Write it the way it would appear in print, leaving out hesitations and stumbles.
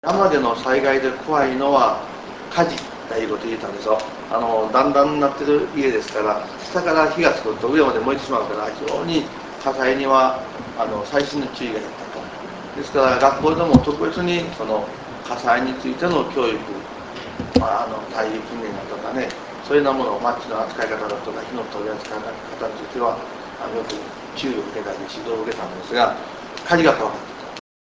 山での災害で怖いのは火事っていうことを言ったんですよ。段々になってる家ですから、下から火がつくと上まで燃えてしまうから、非常に火災には細心の注意が必要と。ですから学校でも特別にその火災についての教育、対応訓練だとかね、そういうようなものをマッチの扱い方だとか火の取り扱い方についてはよく注意を受けたり指導を受けたんですが、火事が怖かっ